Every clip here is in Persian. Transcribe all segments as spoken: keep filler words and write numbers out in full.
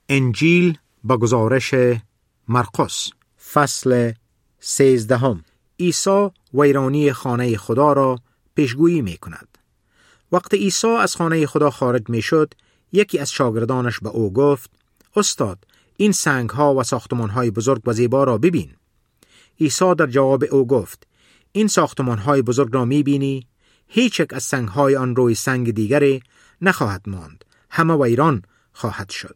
انجیل با گزارش مرقس فصل سیزدهم. عیسی ویرانی خانه خدا را پیشگویی می کند. وقتی عیسی از خانه خدا خارج می شد، یکی از شاگردانش به او گفت: استاد، این سنگ ها و ساختمان های بزرگ و زیبا را ببین. عیسی در جواب او گفت: این ساختمان های بزرگ را می بینی؟ هیچ یک از سنگ های آن روی سنگ دیگری نخواهد ماند، همه ویران خواهد شد.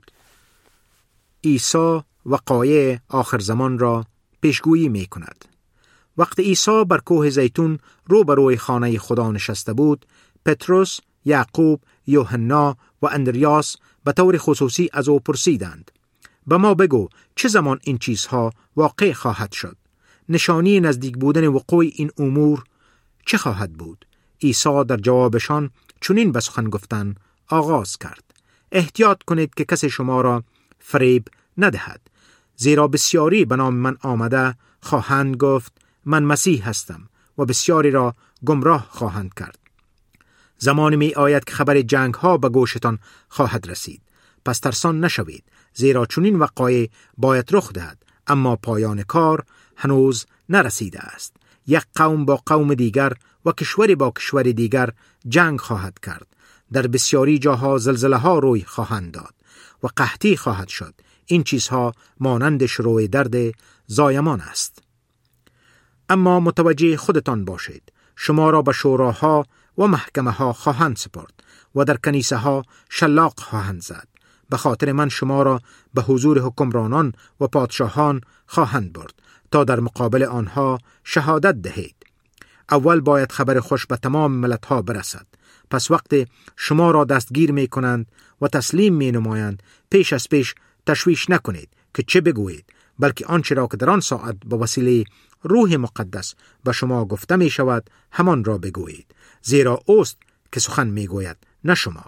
عیسی وقایع آخر زمان را پیشگویی می کند. وقتی عیسی بر کوه زیتون روبروی خانه خدا نشسته بود، پتروس، یعقوب، یوحنا و اندریاس به طور خصوصی از او پرسیدند: به ما بگو چه زمان این چیزها واقع خواهد شد؟ نشانی نزدیک بودن وقوع این امور چه خواهد بود؟ عیسی در جوابشان چنین به سخن گفتن آغاز کرد: احتیاط کنید که کسی شما را فریب ندهد، زیرا بسیاری به نام من آمده خواهند گفت من مسیح هستم و بسیاری را گمراه خواهند کرد. زمانی می آید که خبر جنگ ها به گوشتان خواهد رسید، پس ترسان نشوید، زیرا چنین وقایع باید رخ دهد، اما پایان کار هنوز نرسیده است. یک قوم با قوم دیگر و کشوری با کشور دیگر جنگ خواهد کرد. در بسیاری جاها زلزله ها روی خواهند داد و قحطی خواهد شد. این چیزها مانند شروع درد زایمان است. اما متوجه خودتان باشید، شما را به شوراها و محکمه ها خواهند سپرد و در کنیسه ها شلاق خواهند زد. به خاطر من شما را به حضور حکمرانان و پادشاهان خواهند برد تا در مقابل آنها شهادت دهید. اول باید خبر خوش به تمام ملت ها برسد. پس وقتی شما را دستگیر می کنند و تسلیم می نمایند، پیش از پیش تشویش نکنید که چه بگویید، بلکه آنچه را که در آن ساعت به وسیله روح مقدس به شما گفته می شود همان را بگویید، زیرا اوست که سخن می گوید، نه شما.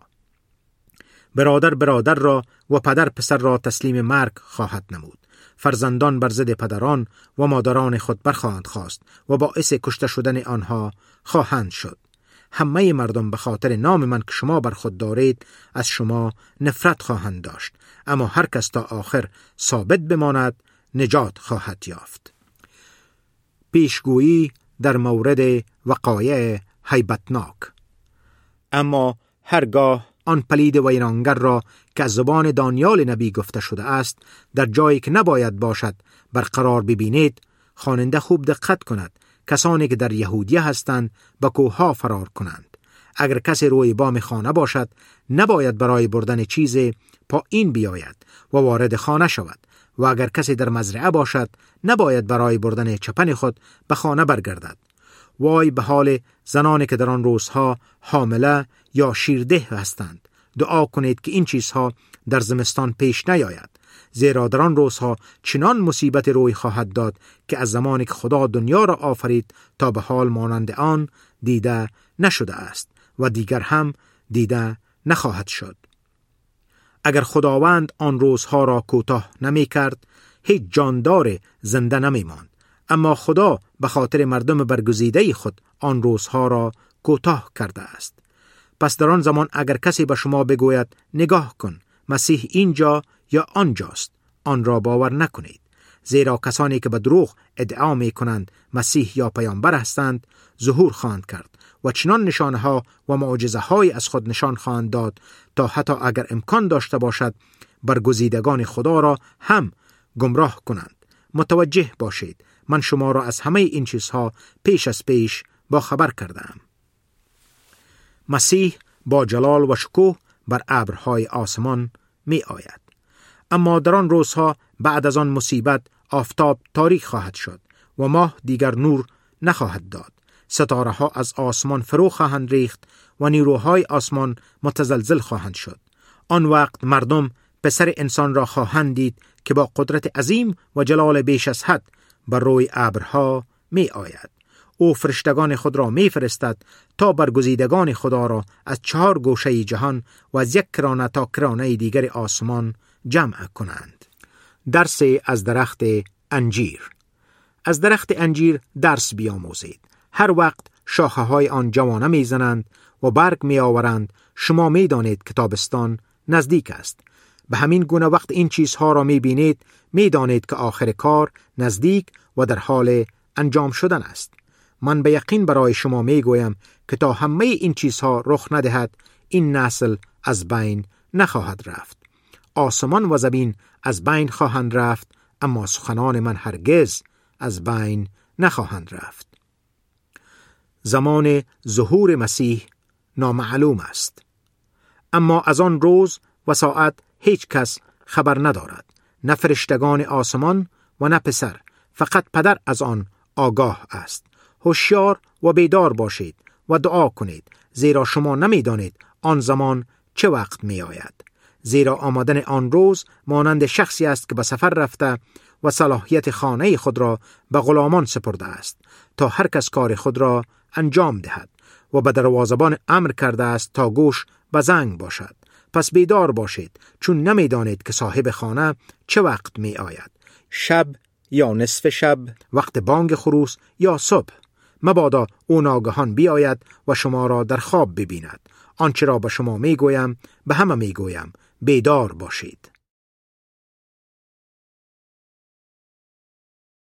برادر برادر را و پدر پسر را تسلیم مرگ خواهد نمود. فرزندان بر ضد پدران و مادران خود برخواهند خواست و باعث کشته شدن آنها خواهند شد. همه مردم به خاطر نام من که شما بر خود دارید از شما نفرت خواهند داشت، اما هر کس تا آخر ثابت بماند نجات خواهد یافت. پیشگویی در مورد وقایع هیبتناک. اما هرگاه آن پلید ویرانگر را که از زبان دانیال نبی گفته شده است در جایی که نباید باشد برقرار ببینید، خواننده خوب دقت کند. کسانی که در یهودیه هستند به کوه‌ها فرار کنند. اگر کسی روی بام خانه باشد، نباید برای بردن چیزی پایین بیاید و وارد خانه شود، و اگر کسی در مزرعه باشد، نباید برای بردن چپن خود به خانه برگردد. وای به حال زنانی که در آن روزها حامله یا شیرده هستند. دعا کنید که این چیزها در زمستان پیش نیاید، زیرا در آن روزها چنان مصیبت روی خواهد داد که از زمانی که خدا دنیا را آفرید تا به حال مانند آن دیده نشده است و دیگر هم دیده نخواهد شد. اگر خداوند آن روزها را کوتاه نمی کرد، هیچ جاندار زنده نمی ماند. اما خدا به خاطر مردم برگزیده خود آن روزها را کوتاه کرده است. پس در آن زمان اگر کسی به شما بگوید نگاه کن، مسیح اینجا یا آنجاست، آن را باور نکنید، زیرا کسانی که به دروغ ادعا می کنند مسیح یا پیامبر هستند ظهور خواهند کرد و چنان نشانه ها و معجزه های از خود نشان خواهند داد تا حتی اگر امکان داشته باشد برگزیدگان خدا را هم گمراه کنند. متوجه باشید، من شما را از همه این چیزها پیش از پیش با خبر کردم. مسیح با جلال و شکوه بر ابرهای آسمان می آید. اما در آن روزها بعد از آن مصیبت آفتاب تاریک خواهد شد و ماه دیگر نور نخواهد داد. ستاره ها از آسمان فرو خواهند ریخت و نیروهای آسمان متزلزل خواهند شد. آن وقت مردم پسر انسان را خواهند دید که با قدرت عظیم و جلال بیش از حد بر روی ابرها می آید. او فرشتگان خود را می فرستد تا برگزیدگان خدا را از چهار گوشه جهان و از یک کرانه تا کرانه دیگر آسمان جمع کنند. درس از درخت انجیر. از درخت انجیر درس بیاموزید. هر وقت شاخه های آن جوانه می زنند و برگ می آورند، شما می دانید که تابستان نزدیک است. به همین گونه وقت این چیزها را می بینید می دانید که آخر کار نزدیک و در حال انجام شدن است. من به یقین برای شما می گویم که تا همه این چیزها رخ ندهد این نسل از بین نخواهد رفت. آسمان و زمین از بین خواهند رفت، اما سخنان من هرگز از بین نخواهند رفت. زمان ظهور مسیح نامعلوم است، اما از آن روز و ساعت هیچ کس خبر ندارد، نه فرشتگان آسمان و نه پسر، فقط پدر از آن آگاه است. هوشیار و بیدار باشید و دعا کنید، زیرا شما نمیدانید آن زمان چه وقت می آید. زیرا آمدن آن روز مانند شخصی است که به سفر رفته و صلاحیت خانه خود را به غلامان سپرده است تا هر کس کار خود را انجام دهد و به دروازه‌بان امر کرده است تا گوش به زنگ باشد. پس بیدار باشید، چون نمیدانید که صاحب خانه چه وقت می آید، شب یا نصف شب، وقت بانگ خروس یا صبح. مبادا او ناگهان بیاید و شما را در خواب ببیند. آنچه را به شما می گویم به همه می گویم، بیدار باشید.